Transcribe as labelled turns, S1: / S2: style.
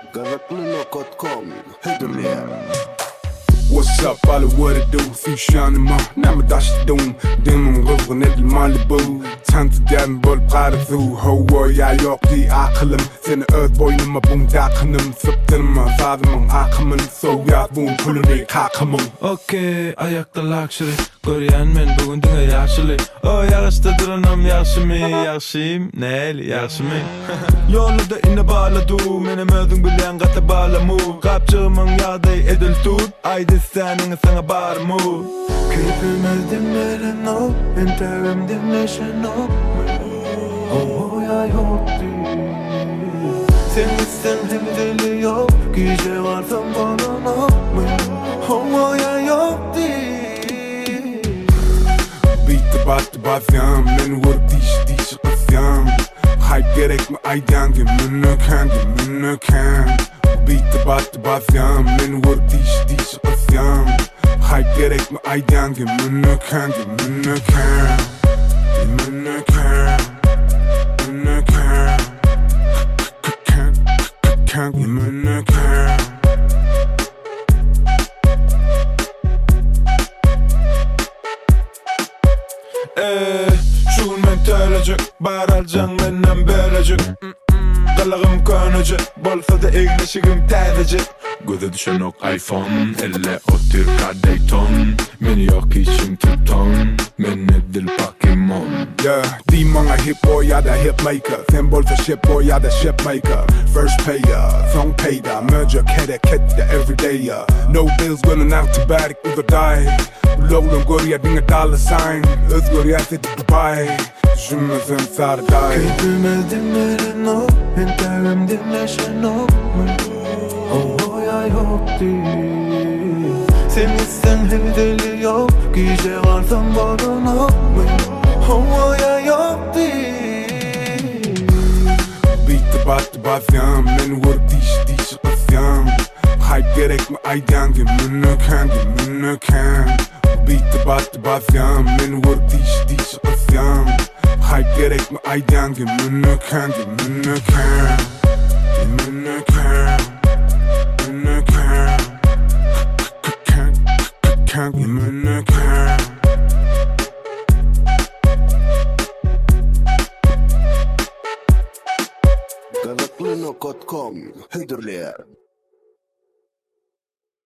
S1: Gazaklıno.com Hüdürler.
S2: What's up, all what it do? Fusion ma, nam dash doom. Demon rıvgın edil Malibu. Tantı dem bol qarzu. Hova ya yok di aklım. Seni öz boynuma bum dakınım. Sıptırma sazımın akımın. Sovyat bum kuluni kakımın.
S3: Okey, ayakta luxury. Görýän men bugün diňe ýaşyly. O ýaşda duranam ýaşymy, ýaşym, näli ýaşymy. Ýolda ine balady, menem özüň bilen gata balamy. Gapçymyň ýagdaý edil tut, aýdy säniň saňa barmy. Keyfimizdim meren o, enterim dinleşen o. O ya yokdy. Sen isen hem deli yok, gece varsam bana o. O ya yokdy.
S2: Batyam, men vur diş qısyam. Hype gerek mi aydan gemünöken. Beat batyam, men vur diş qısyam. Hype gerek mi aydan gemünöken.
S3: Şul men tölecek, baralcan menden berecek. Galagım könecek, bolsa da egleşigim täzecek. Göze düşen ok iPhone, elle otur Dayton. Meni yok içim tuton, men edil Pokemon.
S2: Yeah, di många hip-hop, ja da hitmaker. Sen bolsa ship-hop, ja da shipmaker. First payer, song payda. Merger kette everyday. No bills running out to back with a die. Låglum går jag dinga dollar sign. Özgör jag sitter Dubai. Düşünmesen sarday.
S3: Keyfimizdim meren o, enterim dinleşen o. O ya yokdy. Sen isen hem deli yok, gece varsam bana o. O ya yokdy.
S2: Beat batyam, men vur diş qısyam. Hype gerek mi aydan gemünöken. Beat batyam, men vur diş qısyam. Hype gerek mi aydan gemünöken.
S1: Gazaklıno.com Hüdürler.